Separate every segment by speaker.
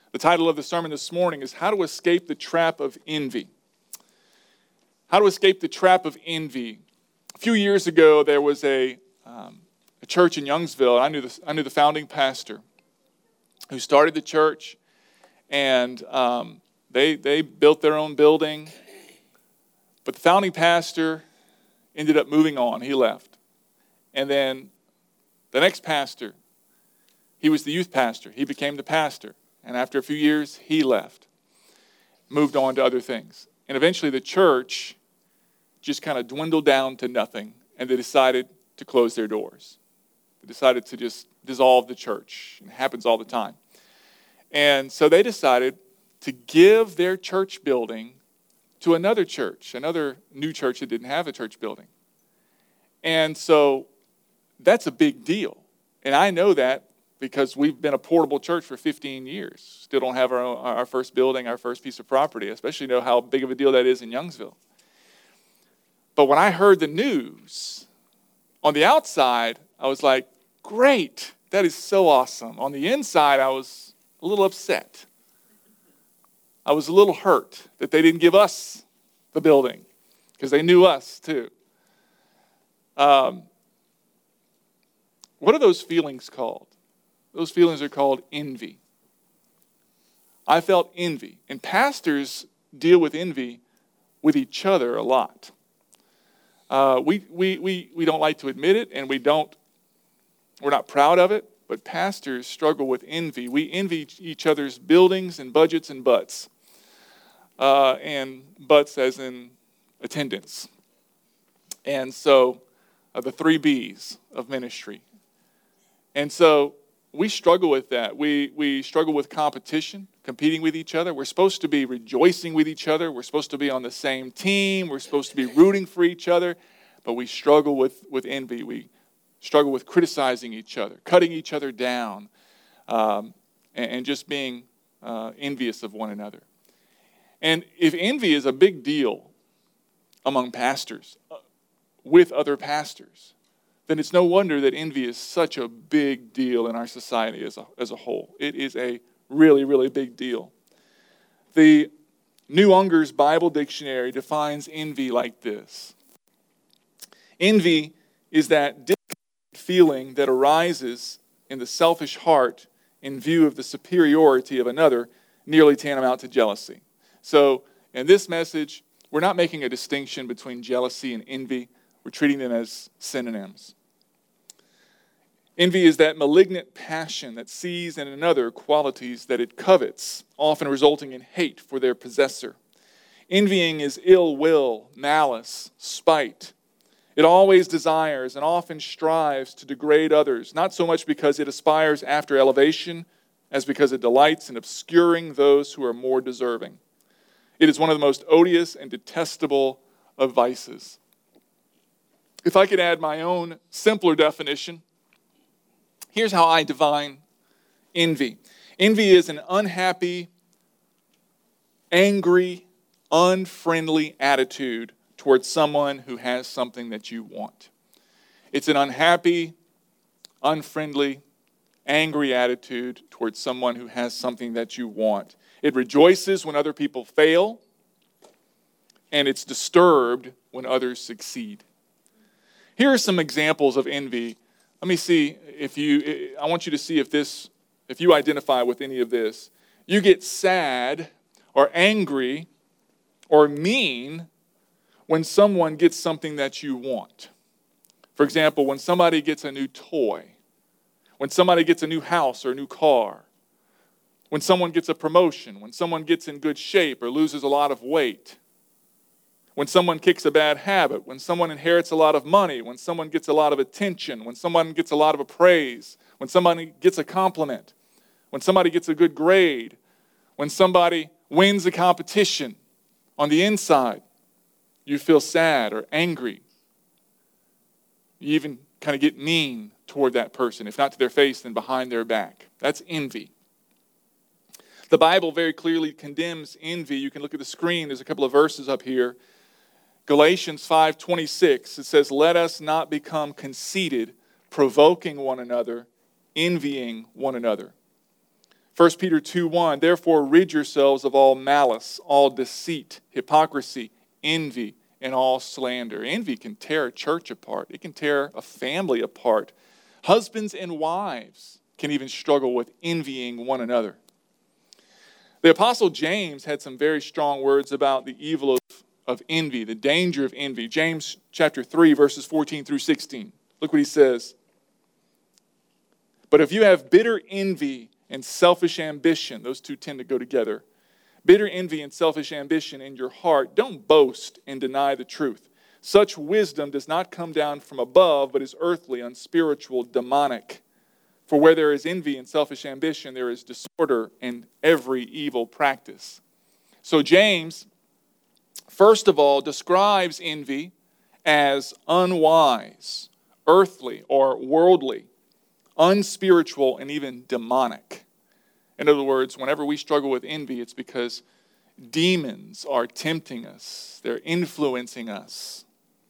Speaker 1: The title of the sermon this morning is How to Escape the Trap of Envy. How to escape the trap of envy. A few years ago, there was a church in Youngsville. I knew the founding pastor who started the church, and they built their own building. But the founding pastor ended up moving on. He left. And then the next pastor, he was the youth pastor. He became the pastor. And after a few years, he left, moved on to other things. And eventually the church just kind of dwindled down to nothing, and they decided to close their doors. They decided to just dissolve the church. It happens all the time. And so they decided to give their church building to another church, another new church that didn't have a church building. And so that's a big deal. And I know that because we've been a portable church for 15 years. Still don't have our first building, our first piece of property. I especially know how big of a deal that is in Youngsville. But when I heard the news, on the outside, I was like, great, that is so awesome. On the inside, I was a little upset. I was a little hurt that they didn't give us the building because they knew us too. What are those feelings called? Those feelings are called envy. I felt envy. And pastors deal with envy with each other a lot. We don't like to admit it, and we're not proud of it, but pastors struggle with envy. We envy each other's buildings and budgets and butts. And butts as in attendance. And so the 3 B's of ministry. And so we struggle with that. We struggle with competition, competing with each other. We're supposed to be rejoicing with each other. We're supposed to be on the same team. We're supposed to be rooting for each other. But we struggle with envy. We struggle with criticizing each other, cutting each other down, and just being envious of one another. And if envy is a big deal among pastors, with other pastors, then it's no wonder that envy is such a big deal in our society as a whole. It is a really, really big deal. The New Unger's Bible Dictionary defines envy like this. Envy is that discontented feeling that arises in the selfish heart in view of the superiority of another, nearly tantamount to jealousy. So in this message, we're not making a distinction between jealousy and envy. We're treating them as synonyms. Envy is that malignant passion that sees in another qualities that it covets, often resulting in hate for their possessor. Envying is ill will, malice, spite. It always desires and often strives to degrade others, not so much because it aspires after elevation as because it delights in obscuring those who are more deserving. It is one of the most odious and detestable of vices. If I could add my own simpler definition, here's how I define envy. Envy is an unhappy, angry, unfriendly attitude towards someone who has something that you want. It's an unhappy, unfriendly, angry attitude towards someone who has something that you want. It rejoices when other people fail, and it's disturbed when others succeed. Here are some examples of envy. Let me see I want you to see if you identify with any of this. You get sad or angry or mean when someone gets something that you want. For example, when somebody gets a new toy, when somebody gets a new house or a new car, when someone gets a promotion, when someone gets in good shape or loses a lot of weight, when someone kicks a bad habit, when someone inherits a lot of money, when someone gets a lot of attention, when someone gets a lot of praise, when somebody gets a compliment, when somebody gets a good grade, when somebody wins a competition on the inside, you feel sad or angry. You even kind of get mean toward that person, if not to their face, then behind their back. That's envy. The Bible very clearly condemns envy. You can look at the screen. There's a couple of verses up here. Galatians 5:26, it says, "Let us not become conceited, provoking one another, envying one another." 1 Peter 2:1, therefore rid yourselves of all malice, all deceit, hypocrisy, envy, and all slander. Envy can tear a church apart. It can tear a family apart. Husbands and wives can even struggle with envying one another. The Apostle James had some very strong words about the evil of envy, the danger of envy. James chapter 3, verses 14 through 16. Look what he says. But if you have bitter envy and selfish ambition, those two tend to go together. Bitter envy and selfish ambition in your heart, don't boast and deny the truth. Such wisdom does not come down from above, but is earthly, unspiritual, demonic. For where there is envy and selfish ambition, there is disorder and every evil practice. So James, first of all, describes envy as unwise, earthly, or worldly, unspiritual, and even demonic. In other words, whenever we struggle with envy, it's because demons are tempting us. They're influencing us.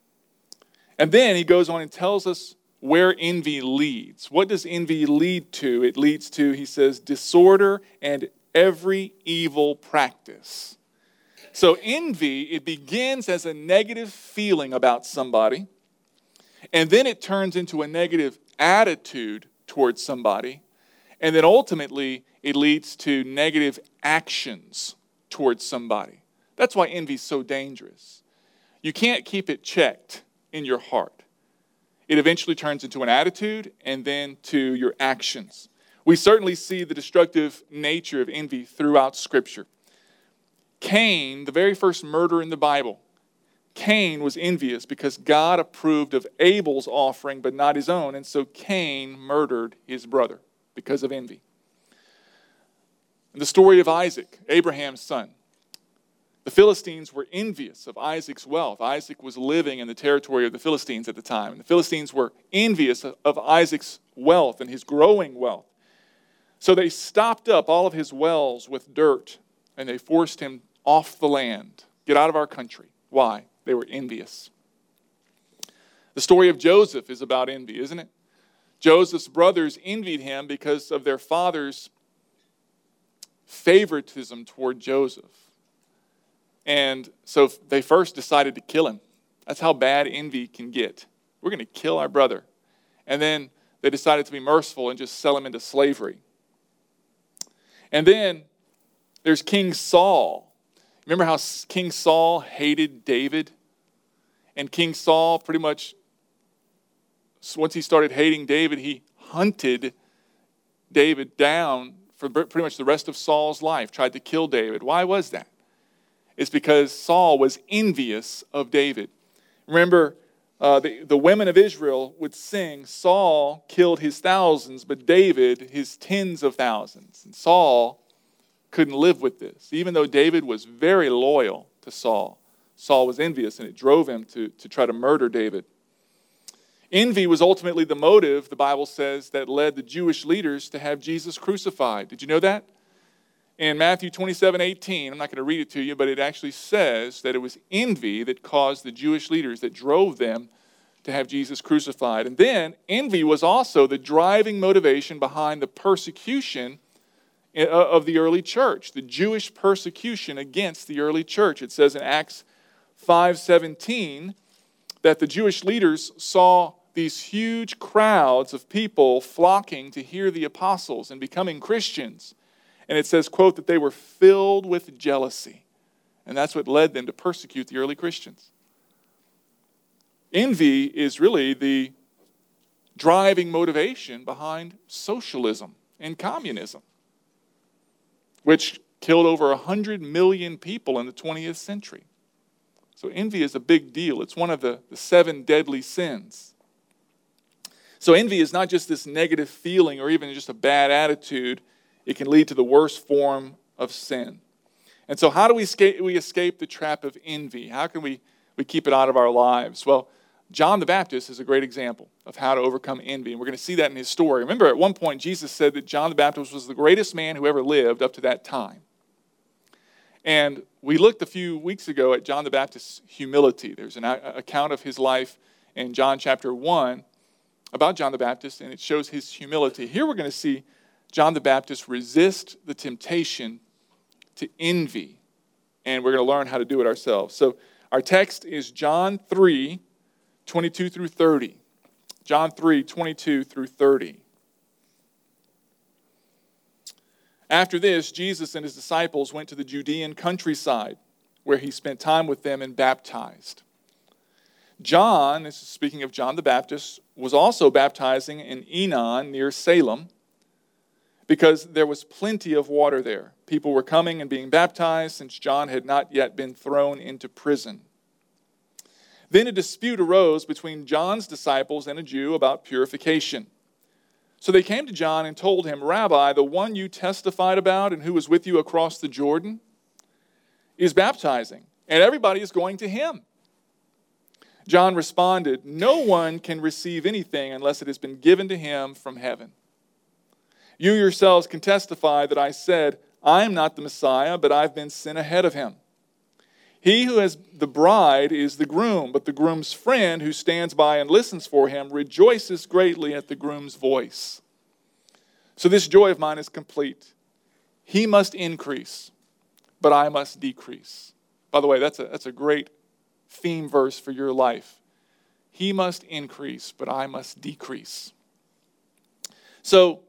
Speaker 1: And then he goes on and tells us where envy leads. What does envy lead to? It leads to, he says, disorder and every evil practice. So envy, it begins as a negative feeling about somebody, and then it turns into a negative attitude towards somebody, and then ultimately it leads to negative actions towards somebody. That's why envy is so dangerous. You can't keep it checked in your heart. It eventually turns into an attitude and then to your actions. We certainly see the destructive nature of envy throughout Scripture. Cain, the very first murder in the Bible, Cain was envious because God approved of Abel's offering but not his own, and so Cain murdered his brother because of envy. In the story of Isaac, Abraham's son, the Philistines were envious of Isaac's wealth. Isaac was living in the territory of the Philistines at the time, and the Philistines were envious of Isaac's wealth and his growing wealth. So they stopped up all of his wells with dirt, and they forced him off the land. Get out of our country. Why? They were envious. The story of Joseph is about envy, isn't it? Joseph's brothers envied him because of their father's favoritism toward Joseph. And so they first decided to kill him. That's how bad envy can get. We're going to kill our brother. And then they decided to be merciful and just sell him into slavery. And then there's King Saul. Remember how King Saul hated David? And King Saul pretty much, once he started hating David, he hunted David down for pretty much the rest of Saul's life, tried to kill David. Why was that? It's because Saul was envious of David. Remember, the women of Israel would sing, Saul killed his thousands, but David his tens of thousands. And Saul couldn't live with this. Even though David was very loyal to Saul, Saul was envious, and it drove him to try to murder David. Envy was ultimately the motive, the Bible says, that led the Jewish leaders to have Jesus crucified. Did you know that? In Matthew 27:18, I'm not going to read it to you, but it actually says that it was envy that caused the Jewish leaders, that drove them to have Jesus crucified. And then envy was also the driving motivation behind the persecution of the early church, the Jewish persecution against the early church. It says in Acts 5:17 that the Jewish leaders saw these huge crowds of people flocking to hear the apostles and becoming Christians. And it says, quote, that they were filled with jealousy. And that's what led them to persecute the early Christians. Envy is really the driving motivation behind socialism and communism, which killed over 100 million people in the 20th century. So envy is a big deal. It's one of the 7 deadly sins. So envy is not just this negative feeling or even just a bad attitude. It can lead to the worst form of sin. And so how do we escape the trap of envy? How can we keep it out of our lives? Well, John the Baptist is a great example of how to overcome envy. And we're going to see that in his story. Remember, at one point, Jesus said that John the Baptist was the greatest man who ever lived up to that time. And we looked a few weeks ago at John the Baptist's humility. There's an account of his life in John chapter 1 about John the Baptist, and it shows his humility. Here we're going to see John the Baptist resist the temptation to envy. And we're going to learn how to do it ourselves. So our text is John 3, 22 through 30. John 3, 22 through 30. After this, Jesus and his disciples went to the Judean countryside, where he spent time with them and baptized. John, this is speaking of John the Baptist, was also baptizing in Enon near Salem, because there was plenty of water there. People were coming and being baptized since John had not yet been thrown into prison. Then a dispute arose between John's disciples and a Jew about purification. So they came to John and told him, "Rabbi, the one you testified about and who was with you across the Jordan is baptizing, and everybody is going to him." John responded, "No one can receive anything unless it has been given to him from heaven. You yourselves can testify that I said, 'I am not the Messiah, but I've been sent ahead of him.' He who has the bride is the groom, but the groom's friend who stands by and listens for him rejoices greatly at the groom's voice. So this joy of mine is complete. He must increase, but I must decrease." By the way, that's a great theme verse for your life. He must increase, but I must decrease. So,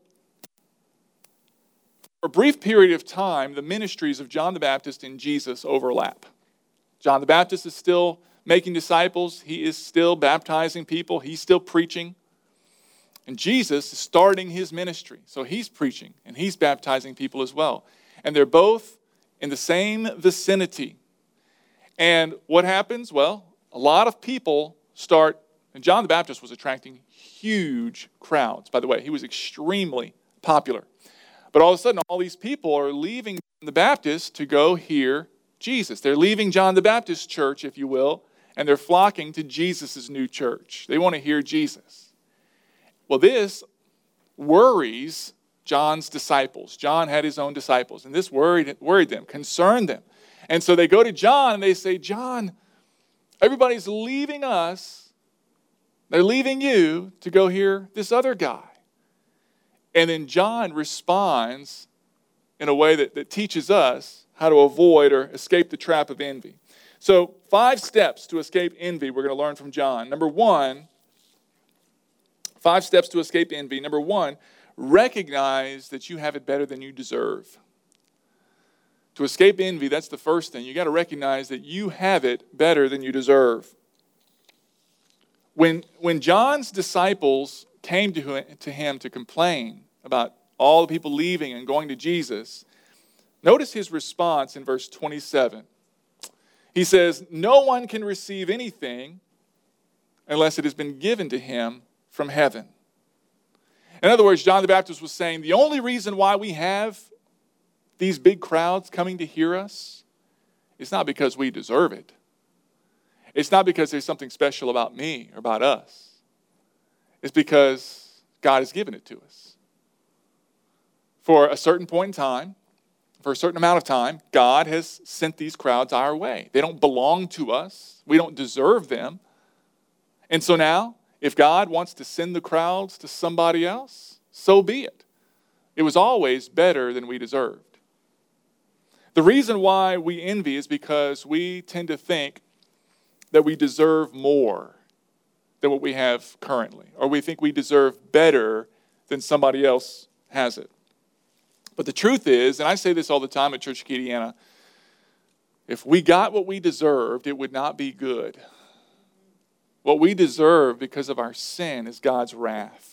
Speaker 1: for a brief period of time, the ministries of John the Baptist and Jesus overlap. John the Baptist is still making disciples. He is still baptizing people. He's still preaching. And Jesus is starting his ministry. So he's preaching and he's baptizing people as well. And they're both in the same vicinity. And what happens? Well, a lot of people start, and John the Baptist was attracting huge crowds. By the way, he was extremely popular. But all of a sudden, all these people are leaving John the Baptist to go hear Jesus. They're leaving John the Baptist church, if you will, and they're flocking to Jesus' new church. They want to hear Jesus. Well, this worries John's disciples. John had his own disciples, and this worried them, concerned them. And so they go to John and they say, "John, everybody's leaving us. They're leaving you to go hear this other guy." And then John responds in a way that teaches us how to avoid or escape the trap of envy. So 5 steps to escape envy we're going to learn from John. Number 1, 5 steps to escape envy. Number 1, recognize that you have it better than you deserve. To escape envy, that's the first thing. You got to recognize that you have it better than you deserve. When John's disciples came to him to complain about all the people leaving and going to Jesus, notice his response in verse 27. He says, "No one can receive anything unless it has been given to him from heaven." In other words, John the Baptist was saying, the only reason why we have these big crowds coming to hear us is not because we deserve it. It's not because there's something special about me or about us. It's because God has given it to us. For a certain point in time, for a certain amount of time, God has sent these crowds our way. They don't belong to us. We don't deserve them. And so now, if God wants to send the crowds to somebody else, so be it. It was always better than we deserved. The reason why we envy is because we tend to think that we deserve more than what we have currently, or we think we deserve better than somebody else has it. But the truth is, and I say this all the time at Church Acadiana, if we got what we deserved, it would not be good. What we deserve because of our sin is God's wrath.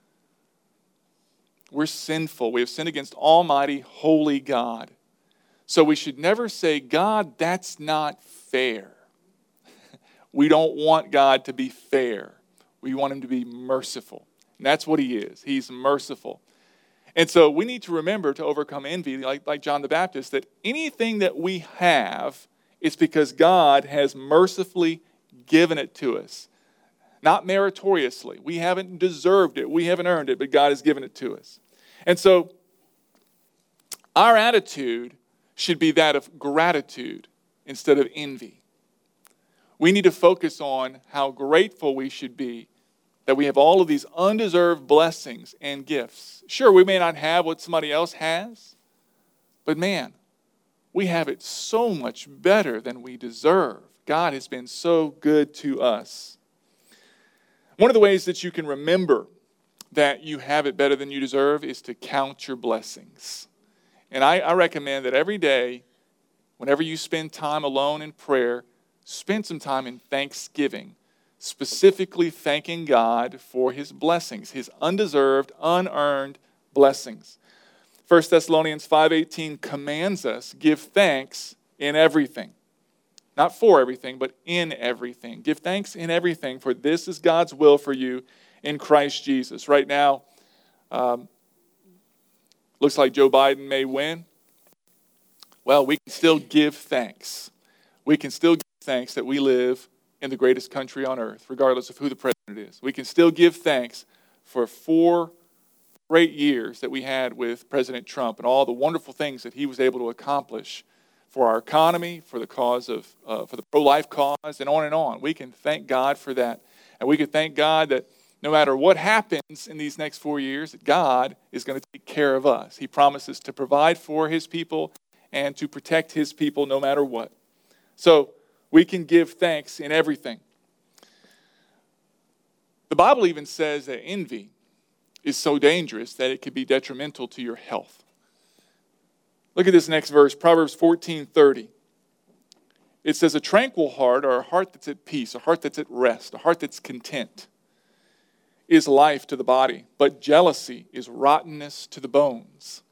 Speaker 1: We're sinful. We have sinned against Almighty, holy God. So we should never say, "God, that's not fair." We don't want God to be fair. We want him to be merciful. And that's what he is. He's merciful. And so we need to remember to overcome envy, like John the Baptist, that anything that we have is because God has mercifully given it to us. Not meritoriously. We haven't deserved it. We haven't earned it, but God has given it to us. And so our attitude should be that of gratitude instead of envy. We need to focus on how grateful we should be that we have all of these undeserved blessings and gifts. Sure, we may not have what somebody else has, but man, we have it so much better than we deserve. God has been so good to us. One of the ways that you can remember that you have it better than you deserve is to count your blessings. And I recommend that every day, whenever you spend time alone in prayer, spend some time in thanksgiving, specifically thanking God for his blessings, his undeserved, unearned blessings. 1 Thessalonians 5:18 commands us, give thanks in everything. Not for everything, but in everything. Give thanks in everything, for this is God's will for you in Christ Jesus. Right now, looks like Joe Biden may win. Well, we can still give thanks. We can still give thanks that we live in the greatest country on earth, regardless of who the president is. We can still give thanks for 4 great years that we had with President Trump and all the wonderful things that he was able to accomplish for our economy, for the cause of, for the pro-life cause, and on and on. We can thank God for that. And we can thank God that no matter what happens in these next 4 years, that God is going to take care of us. He promises to provide for his people and to protect his people no matter what. So we can give thanks in everything. The Bible even says that envy is so dangerous that it could be detrimental to your health. Look at this next verse, Proverbs 14:30. It says, a tranquil heart, or a heart that's at peace, a heart that's at rest, a heart that's content, is life to the body, but jealousy is rottenness to the bones.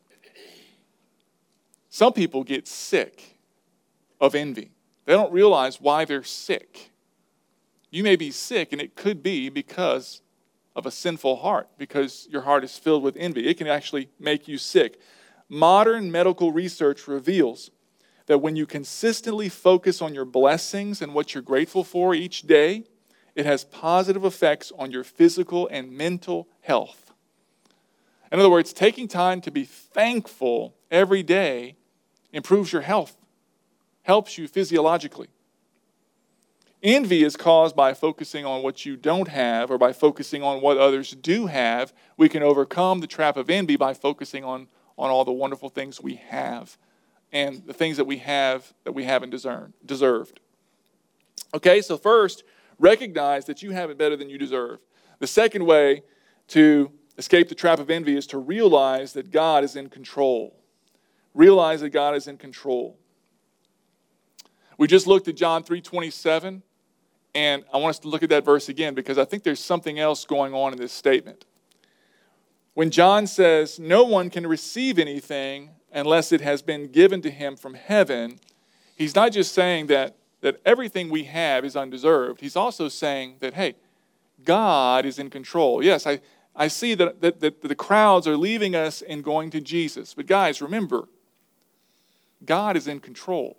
Speaker 1: Some people get sick of envy. They don't realize why they're sick. You may be sick, and it could be because of a sinful heart, because your heart is filled with envy. It can actually make you sick. Modern medical research reveals that when you consistently focus on your blessings and what you're grateful for each day, it has positive effects on your physical and mental health. In other words, taking time to be thankful every day improves your health, helps you physiologically. Envy is caused by focusing on what you don't have or by focusing on what others do have. We can overcome the trap of envy by focusing on all the wonderful things we have and the things that we haven't deserved. Okay, so first, recognize that you have it better than you deserve. The second way to escape the trap of envy is to realize that God is in control. Realize that God is in control. We just looked at John 3:27, and I want us to look at that verse again because I think there's something else going on in this statement. When John says, no one can receive anything unless it has been given to him from heaven, he's not just saying that everything we have is undeserved. He's also saying that, hey, God is in control. Yes, I see that the crowds are leaving us and going to Jesus. But guys, remember, God is in control.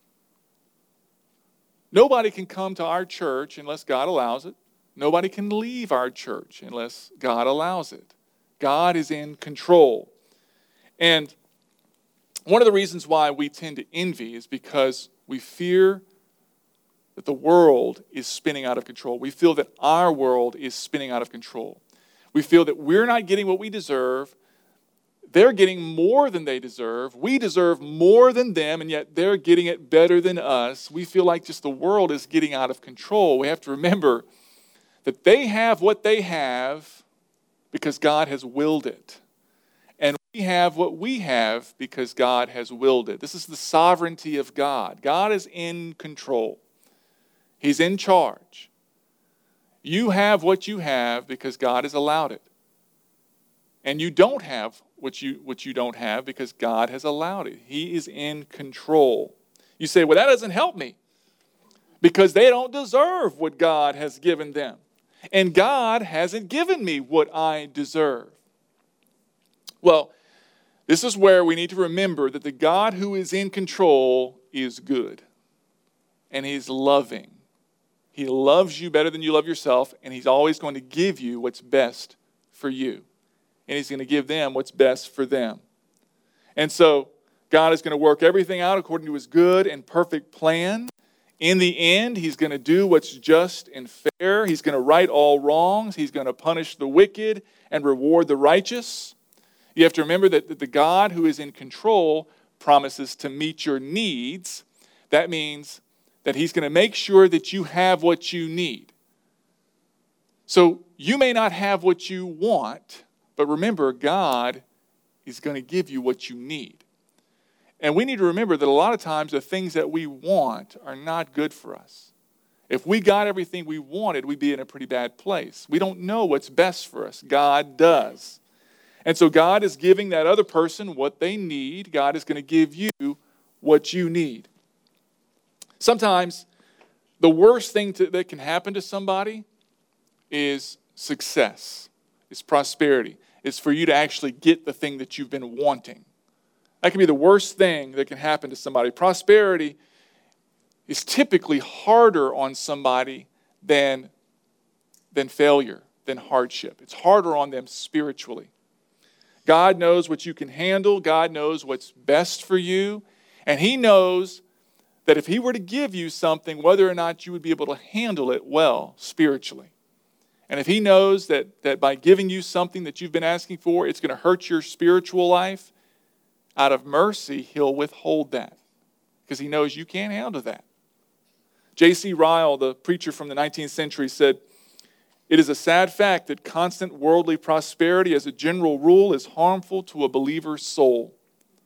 Speaker 1: Nobody can come to our church unless God allows it. Nobody can leave our church unless God allows it. God is in control. And one of the reasons why we tend to envy is because we fear that the world is spinning out of control. We feel that our world is spinning out of control. We feel that we're not getting what we deserve. They're getting more than they deserve. We deserve more than them, and yet they're getting it better than us. We feel like just the world is getting out of control. We have to remember that they have what they have because God has willed it. And we have what we have because God has willed it. This is the sovereignty of God. God is in control. He's in charge. You have what you have because God has allowed it. And you don't have what you don't have because God has allowed it. He is in control. You say, well, that doesn't help me because they don't deserve what God has given them. And God hasn't given me what I deserve. Well, this is where we need to remember that the God who is in control is good. And He's loving. He loves you better than you love yourself, and He's always going to give you what's best for you. And He's going to give them what's best for them. And so God is going to work everything out according to His good and perfect plan In the end, he's going to do what's just and fair. He's going to right all wrongs. He's going to punish the wicked and reward the righteous. You have to remember that the God who is in control promises to meet your needs. That means that he's going to make sure that you have what you need. So you may not have what you want, but remember, God is going to give you what you need. And we need to remember that a lot of times the things that we want are not good for us. If we got everything we wanted, we'd be in a pretty bad place. We don't know what's best for us. God does. And so God is giving that other person what they need. God is going to give you what you need. Sometimes the worst thing that can happen to somebody is success. It's prosperity. It's for you to actually get the thing that you've been wanting. That can be the worst thing that can happen to somebody. Prosperity is typically harder on somebody than failure, than hardship. It's harder on them spiritually. God knows what you can handle. God knows what's best for you. And he knows that if he were to give you something, whether or not you would be able to handle it well spiritually. And if he knows that by giving you something that you've been asking for, it's going to hurt your spiritual life, out of mercy, he'll withhold that because he knows you can't handle that. J.C. Ryle, the preacher from the 19th century, said, "It is a sad fact that constant worldly prosperity as a general rule is harmful to a believer's soul.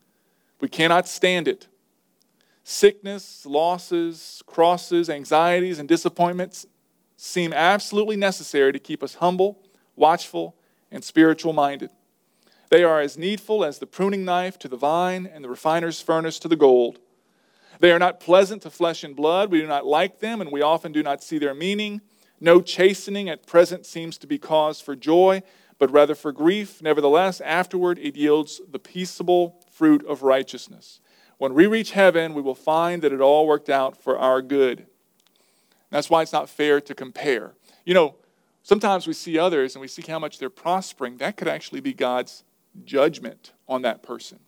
Speaker 1: We cannot stand it. Sickness, losses, crosses, anxieties, and disappointments seem absolutely necessary to keep us humble, watchful, and spiritual-minded. They are as needful as the pruning knife to the vine and the refiner's furnace to the gold. They are not pleasant to flesh and blood. We do not like them, and we often do not see their meaning. No chastening at present seems to be cause for joy, but rather for grief. Nevertheless, afterward it yields the peaceable fruit of righteousness. When we reach heaven, we will find that it all worked out for our good." That's why it's not fair to compare. You know, sometimes we see others and we see how much they're prospering. That could actually be God's judgment on that person.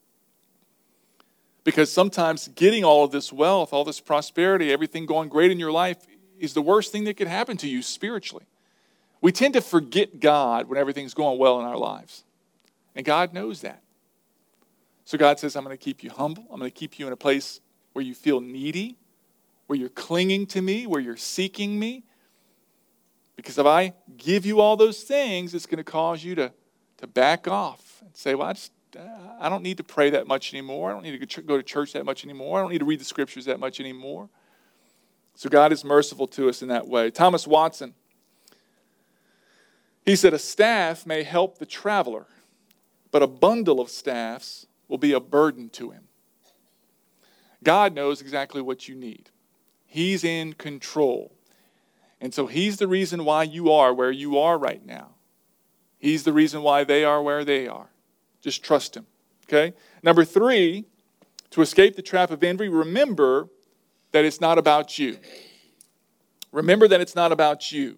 Speaker 1: Because sometimes getting all of this wealth, all this prosperity, everything going great in your life is the worst thing that could happen to you spiritually. We tend to forget God when everything's going well in our lives. And God knows that. So God says, I'm going to keep you humble. I'm going to keep you in a place where you feel needy, where you're clinging to me, where you're seeking me. Because if I give you all those things, it's going to cause you to back off and say, well, I don't need to pray that much anymore. I don't need to go to church that much anymore. I don't need to read the scriptures that much anymore. So God is merciful to us in that way. Thomas Watson, he said, a staff may help the traveler, but a bundle of staffs will be a burden to him. God knows exactly what you need. He's in control. And so he's the reason why you are where you are right now. He's the reason why they are where they are. Just trust him. Okay? Number 3, to escape the trap of envy, remember that it's not about you. Remember that it's not about you.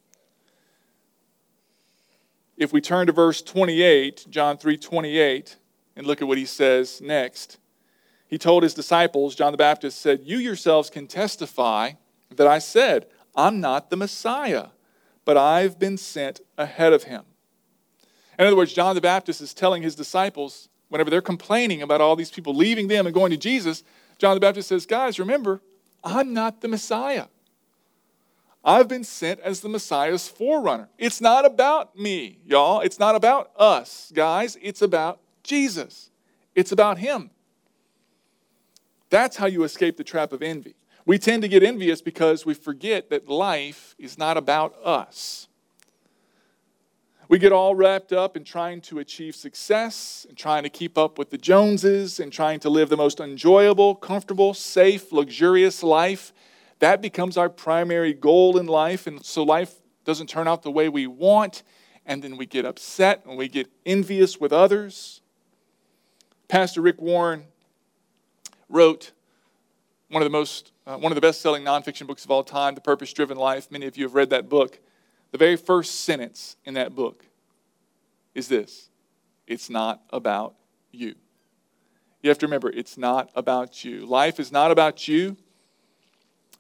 Speaker 1: If we turn to verse 28, John 3:28, and look at what he says next. He told his disciples, John the Baptist said, "You yourselves can testify that I said, I'm not the Messiah, but I've been sent ahead of him." In other words, John the Baptist is telling his disciples, whenever they're complaining about all these people leaving them and going to Jesus, John the Baptist says, guys, remember, I'm not the Messiah. I've been sent as the Messiah's forerunner. It's not about me, y'all. It's not about us, guys. It's about Jesus. It's about him. That's how you escape the trap of envy. We tend to get envious because we forget that life is not about us. We get all wrapped up in trying to achieve success and trying to keep up with the Joneses and trying to live the most enjoyable, comfortable, safe, luxurious life. That becomes our primary goal in life, and so life doesn't turn out the way we want, and then we get upset and we get envious with others. Pastor Rick Warren wrote one of the best-selling nonfiction books of all time, The Purpose-Driven Life. Many of you have read that book. The very first sentence in that book is this: it's not about you. You have to remember, it's not about you. Life is not about you.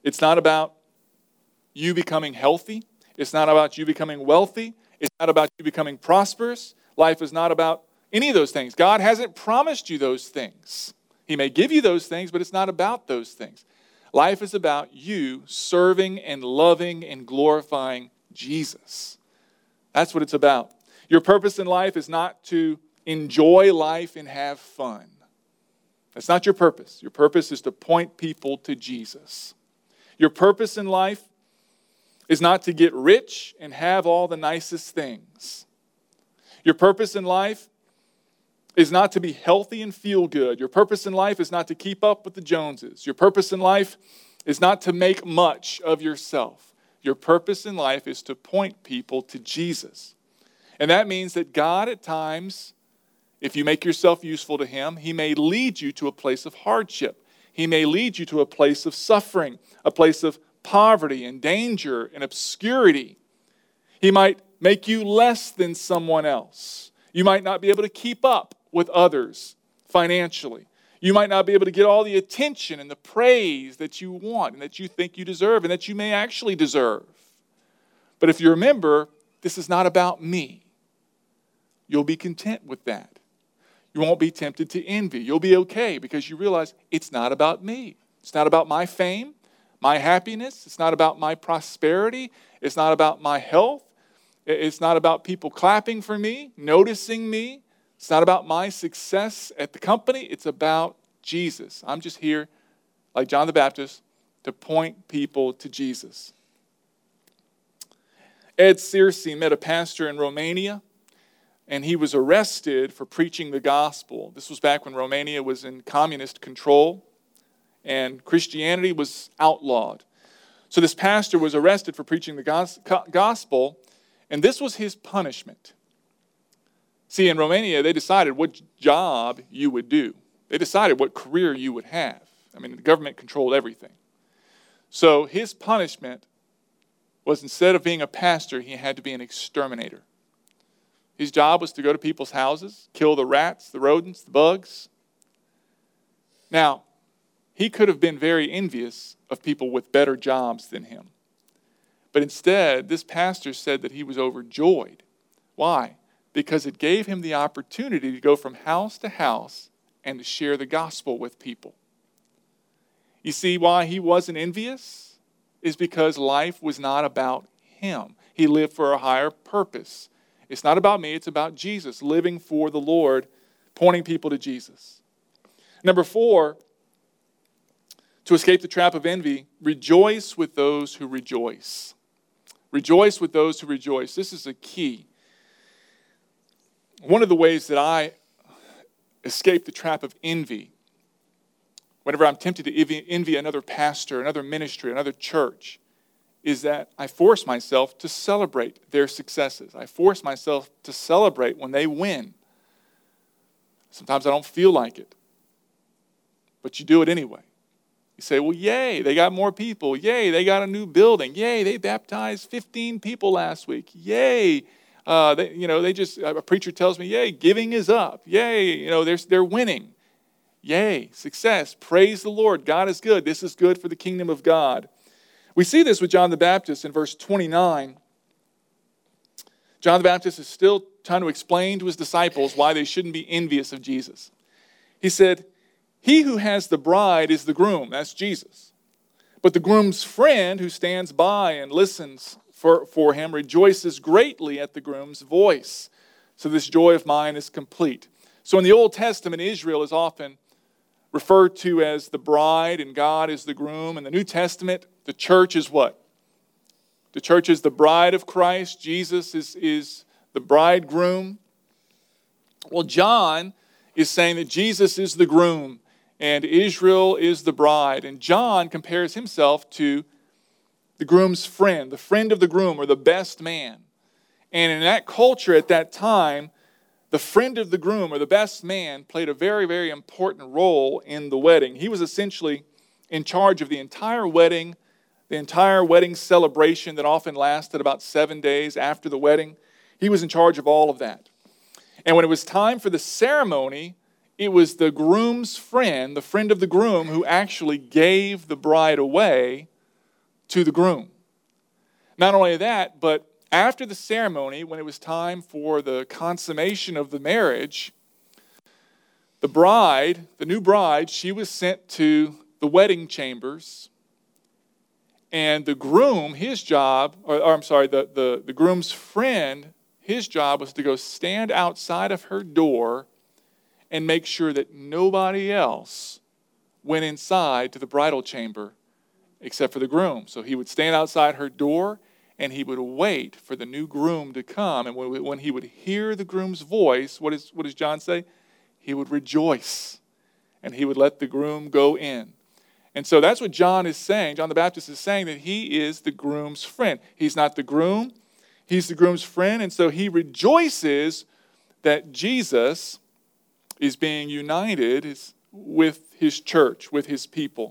Speaker 1: It's not about you becoming healthy. It's not about you becoming wealthy. It's not about you becoming prosperous. Life is not about any of those things. God hasn't promised you those things. He may give you those things, but it's not about those things. Life is about you serving and loving and glorifying Jesus. That's what it's about. Your purpose in life is not to enjoy life and have fun. That's not your purpose. Your purpose is to point people to Jesus. Your purpose in life is not to get rich and have all the nicest things. Your purpose in life is not to be healthy and feel good. Your purpose in life is not to keep up with the Joneses. Your purpose in life is not to make much of yourself. Your purpose in life is to point people to Jesus. And that means that God at times, if you make yourself useful to Him, He may lead you to a place of hardship. He may lead you to a place of suffering, a place of poverty and danger and obscurity. He might make you less than someone else. You might not be able to keep up with others financially. You might not be able to get all the attention and the praise that you want and that you think you deserve and that you may actually deserve. But if you remember, this is not about me, you'll be content with that. You won't be tempted to envy. You'll be okay because you realize it's not about me. It's not about my fame, my happiness. It's not about my prosperity. It's not about my health. It's not about people clapping for me, noticing me. It's not about my success at the company. It's about Jesus. I'm just here, like John the Baptist, to point people to Jesus. Ed Searcy met a pastor in Romania, and he was arrested for preaching the gospel. This was back when Romania was in communist control, and Christianity was outlawed. So this pastor was arrested for preaching the gospel, and this was his punishment. See, in Romania, they decided what job you would do. They decided what career you would have. I mean, the government controlled everything. So his punishment was, instead of being a pastor, he had to be an exterminator. His job was to go to people's houses, kill the rats, the rodents, the bugs. Now, he could have been very envious of people with better jobs than him. But instead, this pastor said that he was overjoyed. Why? Because it gave him the opportunity to go from house to house and to share the gospel with people. You see why he wasn't envious? Is because life was not about him. He lived for a higher purpose. It's not about me, it's about Jesus, living for the Lord, pointing people to Jesus. Number 4, to escape the trap of envy, rejoice with those who rejoice. Rejoice with those who rejoice. This is a key. One of the ways that I escape the trap of envy, whenever I'm tempted to envy another pastor, another ministry, another church, is that I force myself to celebrate their successes. I force myself to celebrate when they win. Sometimes I don't feel like it, but you do it anyway. You say, well, yay, they got more people. Yay, they got a new building. Yay, they baptized 15 people last week. Yay. A preacher tells me, yay, giving is up. Yay, they're winning. Yay, success. Praise the Lord. God is good. This is good for the kingdom of God. We see this with John the Baptist in verse 29. John the Baptist is still trying to explain to his disciples why they shouldn't be envious of Jesus. He said, he who has the bride is the groom. That's Jesus. But the groom's friend who stands by and listens for him rejoices greatly at the groom's voice. So this joy of mine is complete. So in the Old Testament, Israel is often referred to as the bride and God is the groom. In the New Testament, the church is what? The church is the bride of Christ. Jesus is the bridegroom. Well, John is saying that Jesus is the groom and Israel is the bride. And John compares himself to the groom's friend, the friend of the groom, or the best man. And in that culture at that time, the friend of the groom, or the best man, played a very, very important role in the wedding. He was essentially in charge of the entire wedding celebration that often lasted about 7 days after the wedding. He was in charge of all of that. And when it was time for the ceremony, it was the groom's friend, the friend of the groom, who actually gave the bride away to the groom. Not only that, but after the ceremony, when it was time for the consummation of the marriage, the new bride, she was sent to the wedding chambers. And the groom, his job, the groom's friend, his job was to go stand outside of her door and make sure that nobody else went inside to the bridal chamber except for the groom. So he would stand outside her door and he would wait for the new groom to come. And when he would hear the groom's voice, what does John say? He would rejoice and he would let the groom go in. And so that's what John is saying. John the Baptist is saying that he is the groom's friend. He's not the groom. He's the groom's friend. And so he rejoices that Jesus is being united with his church, with his people.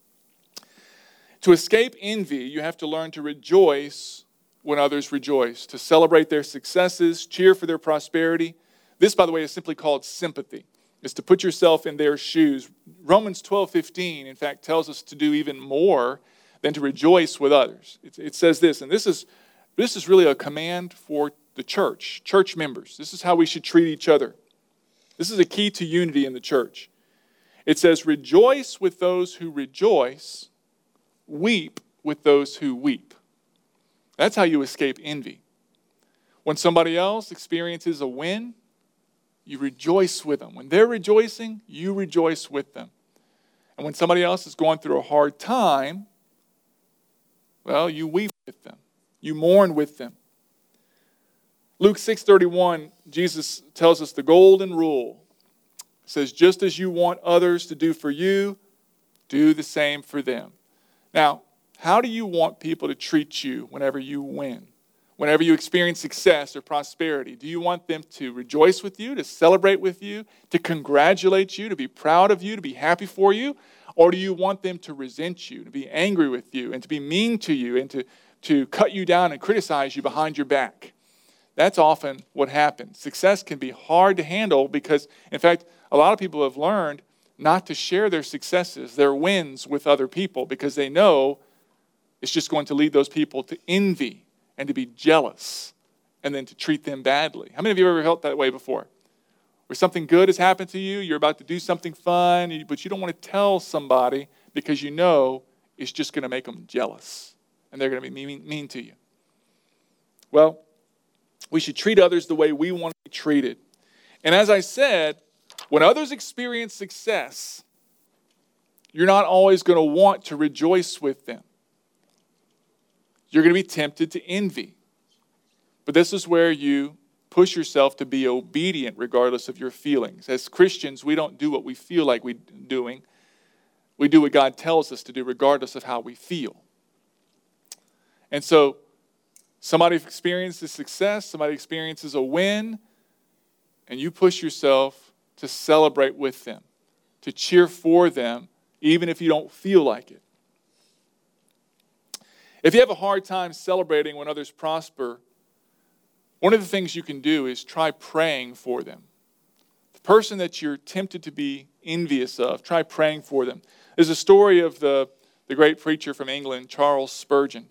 Speaker 1: To escape envy, you have to learn to rejoice when others rejoice, to celebrate their successes, cheer for their prosperity. This, by the way, is simply called sympathy. It's to put yourself in their shoes. Romans 12:15, in fact, tells us to do even more than to rejoice with others. It says this, and this is really a command for the church members. This is how we should treat each other. This is a key to unity in the church. It says, rejoice with those who rejoice, weep with those who weep. That's how you escape envy. When somebody else experiences a win, you rejoice with them. When they're rejoicing, you rejoice with them. And when somebody else is going through a hard time, well, you weep with them. You mourn with them. Luke 6:31, Jesus tells us the golden rule. It says, just as you want others to do for you, do the same for them. Now, how do you want people to treat you whenever you win? Whenever you experience success or prosperity, do you want them to rejoice with you, to celebrate with you, to congratulate you, to be proud of you, to be happy for you? Or do you want them to resent you, to be angry with you, and to be mean to you, and to cut you down and criticize you behind your back? That's often what happens. Success can be hard to handle because, in fact, a lot of people have learned not to share their successes, their wins with other people because they know it's just going to lead those people to envy and to be jealous, and then to treat them badly. How many of you have ever felt that way before? Where something good has happened to you, you're about to do something fun, but you don't want to tell somebody because you know it's just going to make them jealous, and they're going to be mean to you. Well, we should treat others the way we want to be treated. And as I said, when others experience success, you're not always going to want to rejoice with them. You're going to be tempted to envy. But this is where you push yourself to be obedient regardless of your feelings. As Christians, we don't do what we feel like we're doing. We do what God tells us to do regardless of how we feel. And so somebody experiences success, somebody experiences a win, and you push yourself to celebrate with them, to cheer for them, even if you don't feel like it. If you have a hard time celebrating when others prosper, one of the things you can do is try praying for them. The person that you're tempted to be envious of, try praying for them. There's a story of the great preacher from England, Charles Spurgeon.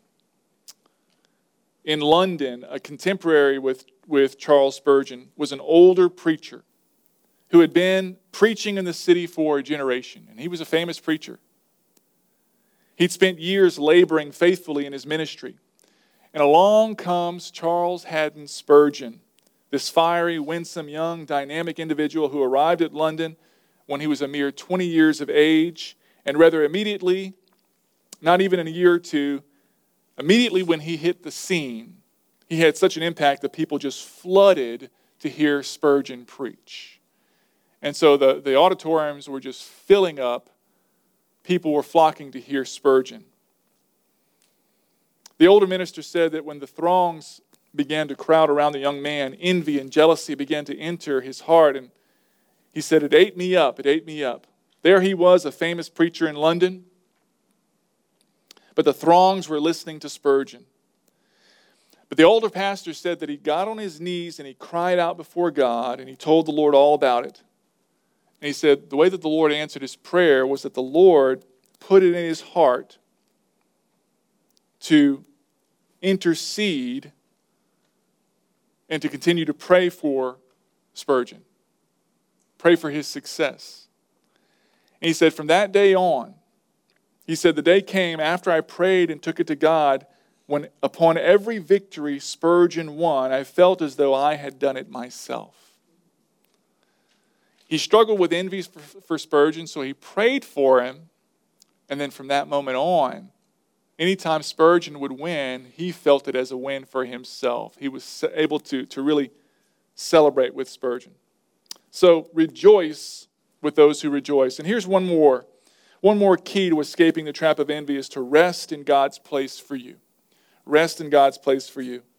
Speaker 1: In London, a contemporary with Charles Spurgeon was an older preacher who had been preaching in the city for a generation, and he was a famous preacher. He'd spent years laboring faithfully in his ministry. And along comes Charles Haddon Spurgeon, this fiery, winsome, young, dynamic individual who arrived at London when he was a mere 20 years of age, and rather immediately, not even in a year or two, immediately when he hit the scene, he had such an impact that people just flooded to hear Spurgeon preach. And so the auditoriums were just filling up. People were flocking to hear Spurgeon. The older minister said that when the throngs began to crowd around the young man, envy and jealousy began to enter his heart. And he said, it ate me up. There he was, a famous preacher in London. But the throngs were listening to Spurgeon. But the older pastor said that he got on his knees and he cried out before God and he told the Lord all about it. And he said the way that the Lord answered his prayer was that the Lord put it in his heart to intercede and to continue to pray for Spurgeon. Pray for his success. And he said, from that day on, he said, the day came after I prayed and took it to God, when upon every victory Spurgeon won, I felt as though I had done it myself. He struggled with envy for Spurgeon, so he prayed for him. And then from that moment on, anytime Spurgeon would win, he felt it as a win for himself. He was able to really celebrate with Spurgeon. So rejoice with those who rejoice. And here's one more. One more key to escaping the trap of envy is to rest in God's place for you. Rest in God's place for you.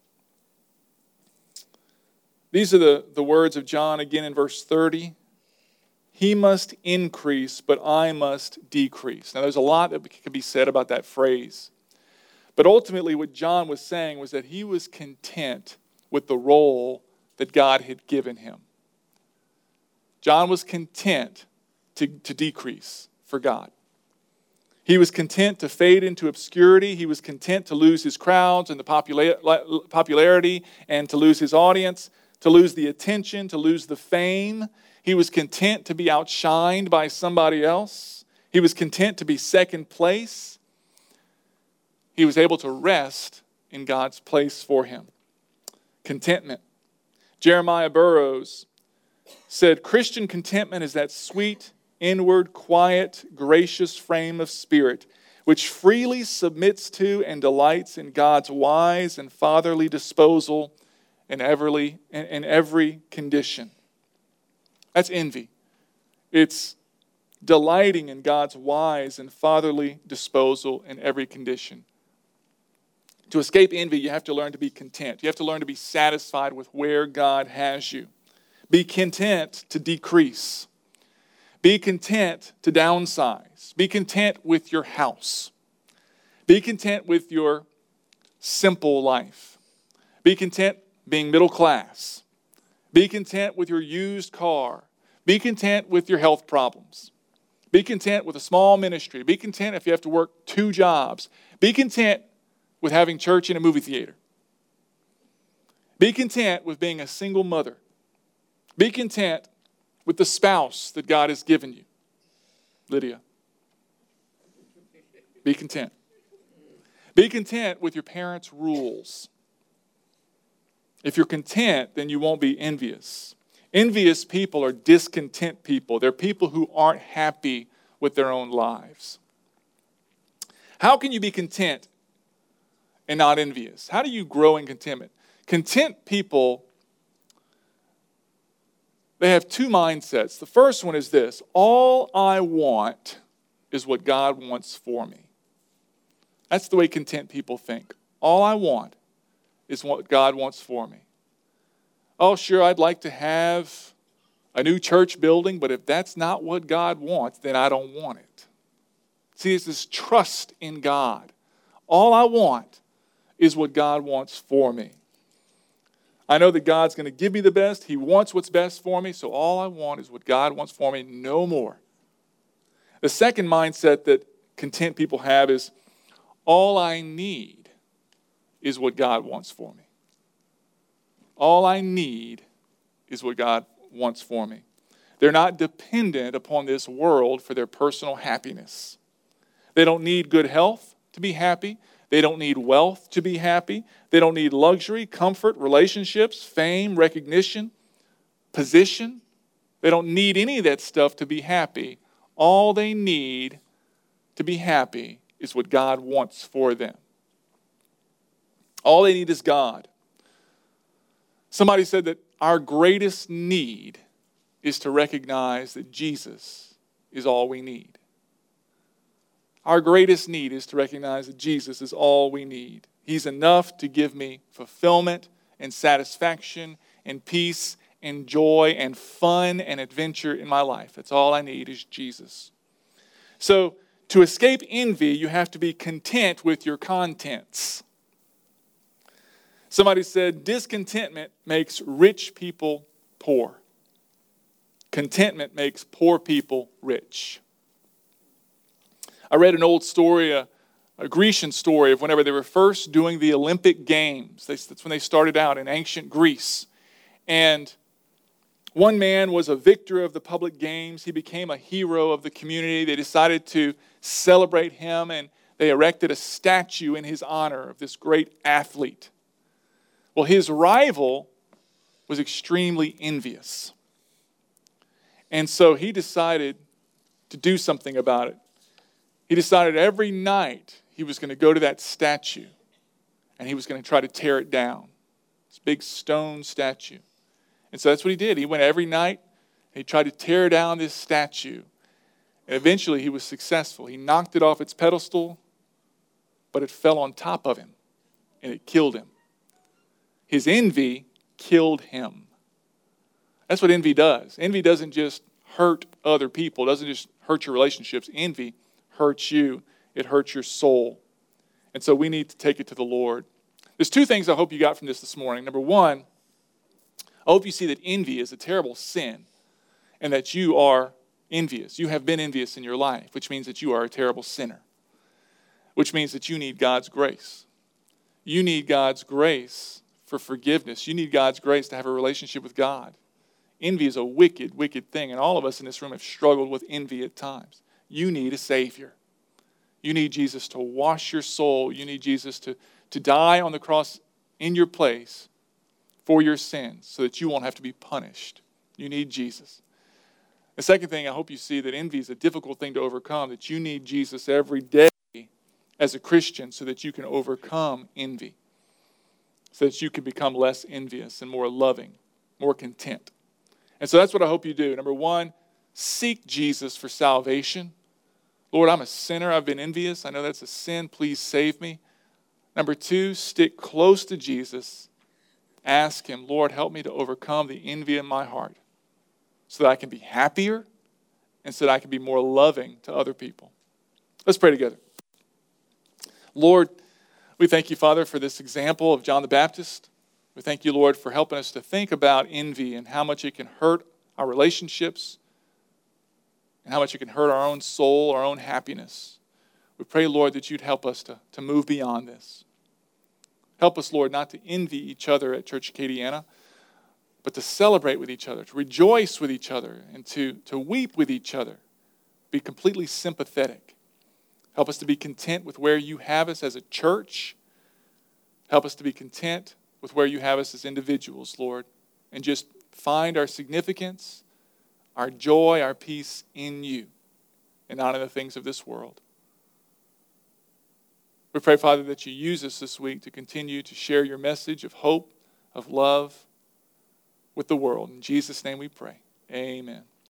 Speaker 1: These are the words of John again in verse 30. He must increase, but I must decrease. Now there's a lot that can be said about that phrase. But ultimately what John was saying was that he was content with the role that God had given him. John was content to decrease for God. He was content to fade into obscurity. He was content to lose his crowds and the popularity and to lose his audience, to lose the attention, to lose the fame. He was content to be outshined by somebody else. He was content to be second place. He was able to rest in God's place for him. Contentment. Jeremiah Burroughs said, Christian contentment is that sweet, inward, quiet, gracious frame of spirit which freely submits to and delights in God's wise and fatherly disposal in every condition. That's envy. It's delighting in God's wise and fatherly disposal in every condition. To escape envy, you have to learn to be content. You have to learn to be satisfied with where God has you. Be content to decrease. Be content to downsize. Be content with your house. Be content with your simple life. Be content being middle class. Be content with your used car. Be content with your health problems. Be content with a small ministry. Be content if you have to work 2 jobs. Be content with having church in a movie theater. Be content with being a single mother. Be content with the spouse that God has given you. Lydia. Be content. Be content with your parents' rules. If you're content, then you won't be envious. Envious people are discontent people. They're people who aren't happy with their own lives. How can you be content and not envious? How do you grow in contentment? Content people, they have 2 mindsets. The first one is this: all I want is what God wants for me. That's the way content people think. All I want is what God wants for me. Oh, sure, I'd like to have a new church building, but if that's not what God wants, then I don't want it. See, it's this trust in God. All I want is what God wants for me. I know that God's going to give me the best. He wants what's best for me, so all I want is what God wants for me, no more. The second mindset that content people have is, all I need is what God wants for me. All I need is what God wants for me. They're not dependent upon this world for their personal happiness. They don't need good health to be happy. They don't need wealth to be happy. They don't need luxury, comfort, relationships, fame, recognition, position. They don't need any of that stuff to be happy. All they need to be happy is what God wants for them. All they need is God. Somebody said that our greatest need is to recognize that Jesus is all we need. Our greatest need is to recognize that Jesus is all we need. He's enough to give me fulfillment and satisfaction and peace and joy and fun and adventure in my life. That's all I need is Jesus. So to escape envy, you have to be content with your contents. Somebody said, discontentment makes rich people poor. Contentment makes poor people rich. I read an old story a Grecian story of whenever they were first doing the Olympic Games. That's when they started out in ancient Greece. And one man was a victor of the public games. He became a hero of the community. They decided to celebrate him, and they erected a statue in his honor of this great athlete. Well, his rival was extremely envious. And so he decided to do something about it. He decided every night he was going to go to that statue and he was going to try to tear it down. This big stone statue. And so that's what he did. He went every night and he tried to tear down this statue. And eventually he was successful. He knocked it off its pedestal, but it fell on top of him and it killed him. His envy killed him. That's what envy does. Envy doesn't just hurt other people. It doesn't just hurt your relationships. Envy hurts you. It hurts your soul. And so we need to take it to the Lord. There's two things I hope you got from this morning. Number one, I hope you see that envy is a terrible sin and that you are envious. You have been envious in your life, which means that you are a terrible sinner, which means that you need God's grace. You need God's grace for forgiveness. You need God's grace to have a relationship with God. Envy is a wicked, wicked thing, and all of us in this room have struggled with envy at times. You need a Savior. You need Jesus to wash your soul. You need Jesus to die on the cross in your place for your sins so that you won't have to be punished. You need Jesus. The second thing, I hope you see that envy is a difficult thing to overcome, that you need Jesus every day as a Christian so that you can overcome envy, so that you can become less envious and more loving, more content. And so that's what I hope you do. Number one, seek Jesus for salvation. Lord, I'm a sinner. I've been envious. I know that's a sin. Please save me. Number two, stick close to Jesus. Ask him, Lord, help me to overcome the envy in my heart so that I can be happier and so that I can be more loving to other people. Let's pray together. Lord, we thank you, Father, for this example of John the Baptist. We thank you, Lord, for helping us to think about envy and how much it can hurt our relationships and how much it can hurt our own soul, our own happiness. We pray, Lord, that you'd help us to move beyond this. Help us, Lord, not to envy each other at Church Acadiana, but to celebrate with each other, to rejoice with each other, and to weep with each other. Be completely sympathetic. Help us to be content with where you have us as a church. Help us to be content with where you have us as individuals, Lord, and just find our significance, our joy, our peace in you and not in the things of this world. We pray, Father, that you use us this week to continue to share your message of hope, of love with the world. In Jesus' name we pray. Amen.